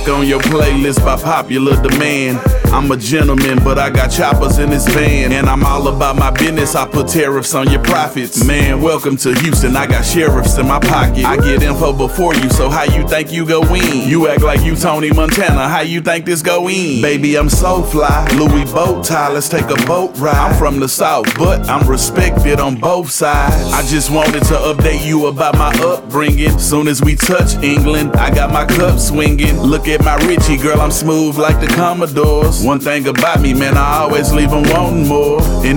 on your playlist by popular demand. I'm a gentleman, but I got choppers in this van. And I'm all about my business, I put tariffs on your profits. Man, welcome to Houston, I got sheriffs in my pocket. I get info before you, so how you think you go in? You act like you Tony Montana, how you think this go in? Baby, I'm so fly, Louis bow tie, let's take a boat ride. I'm from the South, but I'm respected on both sides. I just wanted to update you about my upbringing. Soon as we touch England, I got my cup swinging. Look at my Richie, girl, I'm smooth like the Commodores. One thing about me, man, I always leave them wanting more.